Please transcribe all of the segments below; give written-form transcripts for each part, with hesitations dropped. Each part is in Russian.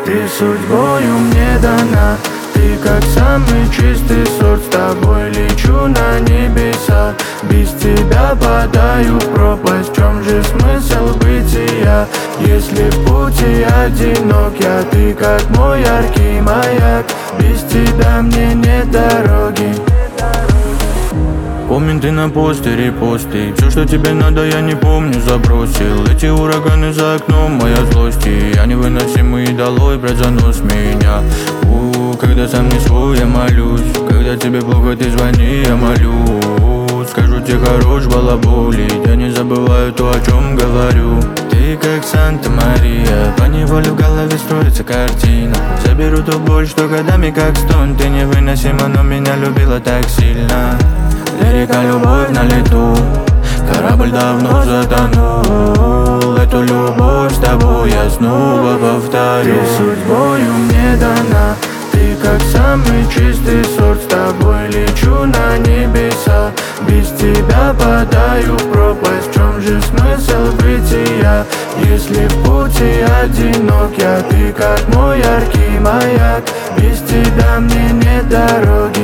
Ты судьбою мне дана, ты как самый чистый сорт. С тобой лечу на небеса, без тебя падаю в пропасть. В чем же смысл бытия, если в пути одинок я? Ты как мой яркий маяк, без тебя мне нет дороги. Комменты на постере, посты. Все, что тебе надо, я не помню, забросил. Эти ураганы за окном, моя злость. И я невыносимый, долой, брать занос меня. Когда сам не свой, я молюсь. Когда тебе плохо, ты звони, я молюсь. Скажу тебе хорош балаболить, я не забываю то, о чем говорю. Ты как Санта-Мария, поневоле в голове строится картина. Заберу ту боль, что годами как стон. Ты невыносима, но меня любила так сильно. Лирика, любовь на лету, корабль давно затонул. Эту любовь с тобой я снова повторю. Ты судьбою мне дана, ты как самый чистый сорт. С тобой лечу на небеса, без тебя падаю в пропасть. В чем же смысл бытия, если в пути одинок я? Ты как мой яркий маяк, без тебя мне нет дороги.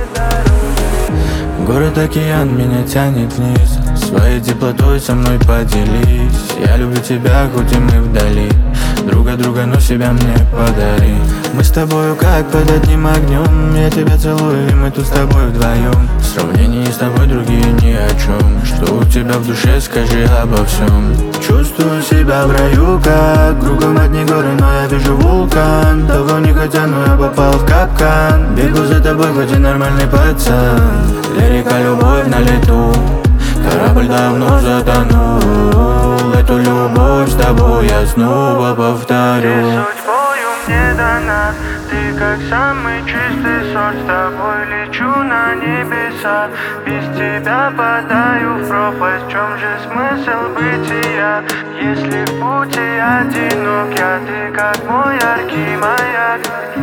Город-океан меня тянет вниз, своей теплотой со мной поделись. Я люблю тебя, хоть и мы вдали, друг от друга, но себя мне подари. Мы с тобою как под одним огнем, я тебя целую, и мы тут с тобой вдвоем. В сравнении с тобой другие ни о чем. Что у тебя в душе, скажи обо всем. Чувствую себя в раю, как кругом одни горы, но я вижу вулкан. Того не хотя, но я попал в капкан. Бегу за тобой, хоть и нормальный пацан. Лирика, любовь на лету, корабль давно затонул. Эту любовь с тобой я снова повторю. Ты судьбою мне дана, ты как самый чистый сорт. С тобой лечу на небеса, без тебя падаю в пропасть. В чем же смысл бытия, если в пути одинок я? Ты как мой яркий маяк.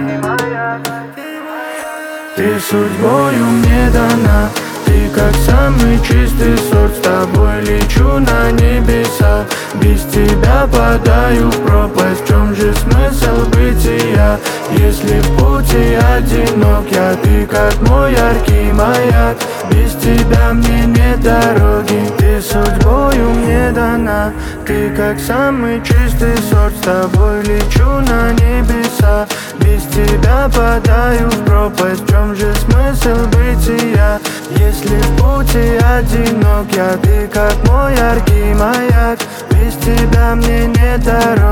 Ты судьбою мне дана, ты как самый чистый сорт. С тобой лечу на небеса, без тебя падаю в пропасть. В чем же смысл бытия, если в пути одинок я? Ты как мой яркий маяк, без тебя мне нет дороги. Ты судьбою мне дана, ты как самый чистый сорт. С тобой лечу на небеса, без тебя падаю в пропасть. В чем же смысл бытия, если в пути одинок я? Ты как мой яркий маяк, без тебя мне нет дороги.